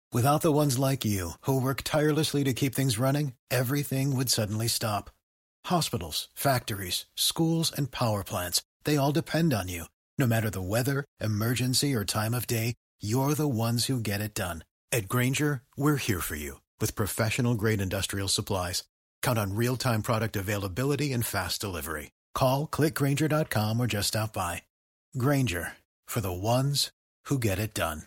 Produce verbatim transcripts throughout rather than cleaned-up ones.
Without the ones like you, who work tirelessly to keep things running, everything would suddenly stop. Hospitals, factories, schools, and power plants, they all depend on you. No matter the weather, emergency, or time of day, you're the ones who get it done. At Grainger, we're here for you with professional-grade industrial supplies. Count on real-time product availability and fast delivery. Call, click Grainger dot com, or just stop by. Grainger, for the ones who get it done.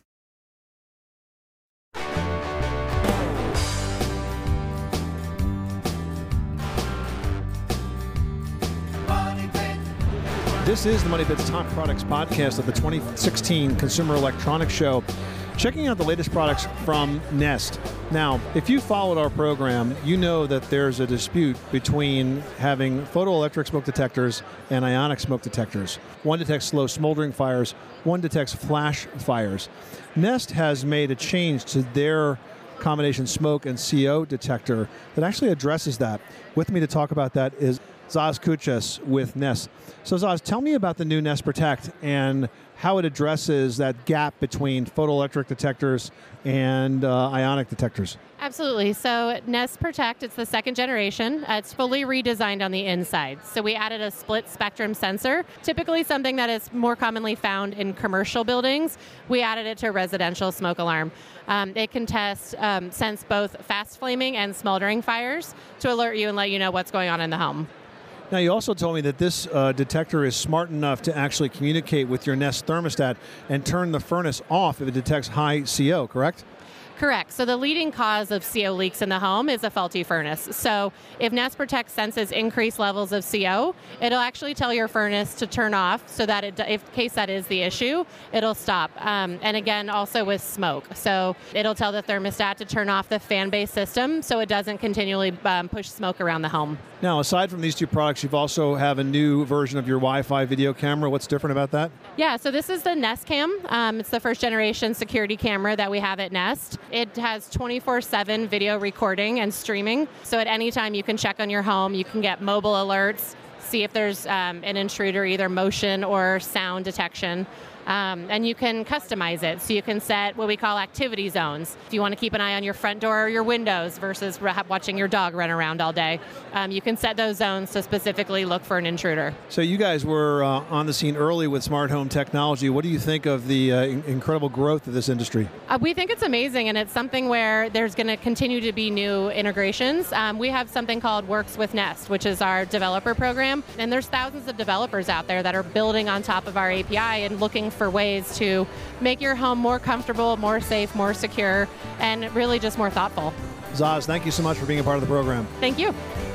This is the Money Pit's Top Products podcast of the twenty sixteen Consumer Electronics Show. Checking out the latest products from Nest. Now, if you followed our program, you know that there's a dispute between having photoelectric smoke detectors and ionic smoke detectors. One detects slow smoldering fires, one detects flash fires. Nest has made a change to their combination smoke and C O detector that actually addresses that. With me to talk about that is Zaz Kuchas with Nest. So Zaz, tell me about the new Nest Protect and how it addresses that gap between photoelectric detectors and uh, ionic detectors. Absolutely. So Nest Protect, it's the second generation. Uh, it's fully redesigned on the inside. So we added a split spectrum sensor, typically something that is more commonly found in commercial buildings. We added it to a residential smoke alarm. Um, it can test, um, sense both fast flaming and smoldering fires to alert you and let you know what's going on in the home. Now, you also told me that this uh, detector is smart enough to actually communicate with your Nest thermostat and turn the furnace off if it detects high C O, correct? Correct. So the leading cause of C O leaks in the home is a faulty furnace. So if Nest Protect senses increased levels of C O, it'll actually tell your furnace to turn off so that it, if in case that is the issue, it'll stop. Um, and again, also with smoke. So it'll tell the thermostat to turn off the fan-based system so it doesn't continually um, push smoke around the home. Now, aside from these two products, you've also have a new version of your Wi-Fi video camera. What's different about that? Yeah, so this is the Nest Cam. Um, it's the first generation security camera that we have at Nest. It has twenty-four seven video recording and streaming. So at any time you can check on your home. You can get mobile alerts, see if there's um, an intruder, either motion or sound detection. Um, and you can customize it. So you can set what we call activity zones. If you want to keep an eye on your front door or your windows versus re- watching your dog run around all day, um, you can set those zones to specifically look for an intruder. So you guys were uh, on the scene early with smart home technology. What do you think of the uh, in- incredible growth of this industry? Uh, we think it's amazing, and it's something where there's going to continue to be new integrations. Um, we have something called Works with Nest, which is our developer program, and there's thousands of developers out there that are building on top of our A P I and looking for ways to make your home more comfortable, more safe, more secure, and really just more thoughtful. Zaz, thank you so much for being a part of the program. Thank you.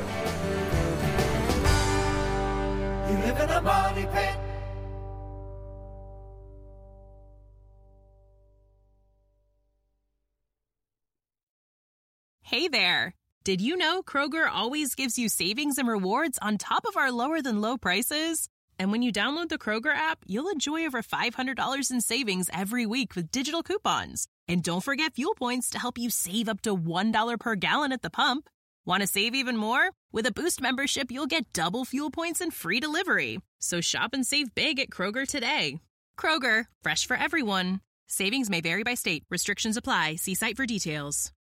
You live in a money pit. Hey there. Did you know Kroger always gives you savings and rewards on top of our lower than low prices? And when you download the Kroger app, you'll enjoy over five hundred dollars in savings every week with digital coupons. And don't forget fuel points to help you save up to one dollar per gallon at the pump. Want to save even more? With a Boost membership, you'll get double fuel points and free delivery. So shop and save big at Kroger today. Kroger, fresh for everyone. Savings may vary by state. Restrictions apply. See site for details.